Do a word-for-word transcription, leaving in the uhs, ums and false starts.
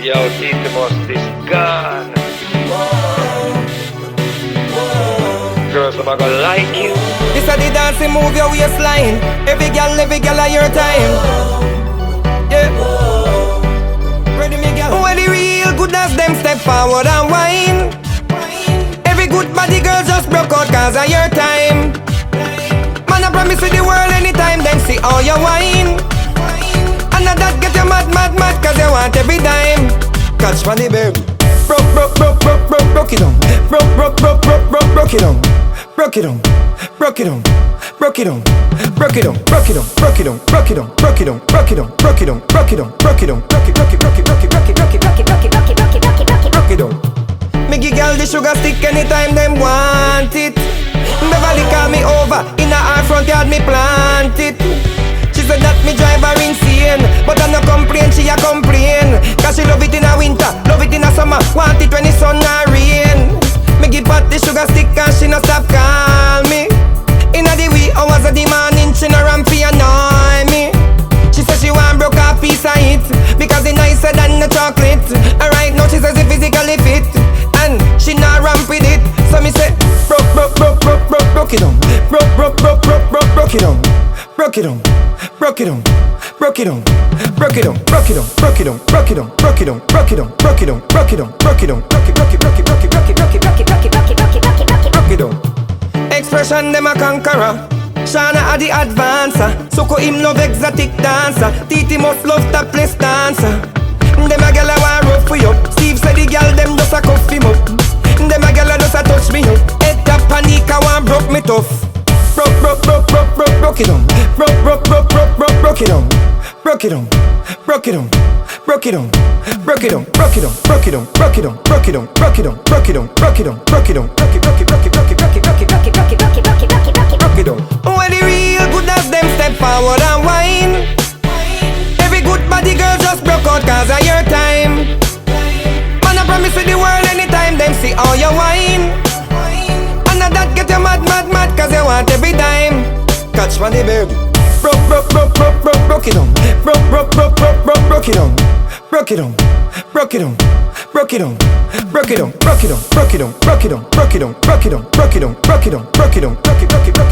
Yo, Titimos is gone. Girls, I'm gonna like you. This a the dancing move your waistline. Every girl, every girl at your time. Yeah. Ready me girl. When the real good as them step forward and whine. Every good body girl just broke out cause of your time. Man, I promise you the world anytime then see all your wine. And that get you mad, mad, mad cause you want every dime. Catch money baby. Broke, broke, broke, broke, broke, broke it on. Broke, broke, broke, broke, broke, broke it on. Broke it on, broke it on, broke it on, broke it on, broke it on, broke it on, broke it on, broke it on, broke it on, broke it on, broke it on, broke it on, broke it, broke it, broke it, broke it, broke it, broke it, broke it, broke it, broke it, broke it, broke it, broke it, broke it on. Me give girl the sugar stick anytime them want it. Beverly call me over, in her front yard me plant it. She said that me drive her insane, but I no complain, she a complain. Cause she love it in a winter, love it in a summer, want it when the sun a rain. Me give her the sugar stick and she no stop call me. Inna the wee hours of the morning, she no ramp fi annoy me. She says she want broke a piece of it because it nicer than the chocolate. And right now she says it physically fit and she not ramp with it. So me say broke, broke, broke, broke, broke, broke it on. Broke, broke, broke, broke, broke, broke it on. Broke it on, broke it on, broke it on, broke it on, broke it on, broke it on, broke it on, broke it on, broke it on, broke it on, broke it on, broke it on, broke it, broke it, broke it, broke it, broke it, broke it, broke it, broke it, broke it, broke it, broke it, broke it, broke it on. Expression them a conqueror. Shana a the advancer. Soko him love exotic dancer. Titi must love topless dancer. Them a gyal a want rough for you. Steve said the gyal them just a cuff him up. Them a gyal a just a touch me up. Head tap panic a want broke me tough. Broke, broke, broke, broke, broke, broke it on. Broke, broke, broke, broke, broke, broke it on. Broke it on, broke it on, broke it on, broke it on, broke it on, broke it on, broke it on, broke it on, broke it on, broke it on, broke it on, broke it on, broke it, broke it, broke it, broke it, broke it, broke it, broke it, broke it, broke it, broke it, broke it, broke it, broke it on. When the real good as them step forward and whine. Every good body girl just broke out cause of your time. Man, I promise you the world anytime them see all your wine. And that get you mad, mad, mad cause you want every dime. Catch money baby. Broke, broke, broke, broke, broke, broke it on. Broke, broke, broke, broke, broke, broke it on. Broke it on, broke it on, broke it on, broke it on, broke it on, broke it on, broke it on, broke it on, broke it on, broke it on, broke it on, broke it on, broke it, broke it, broke it.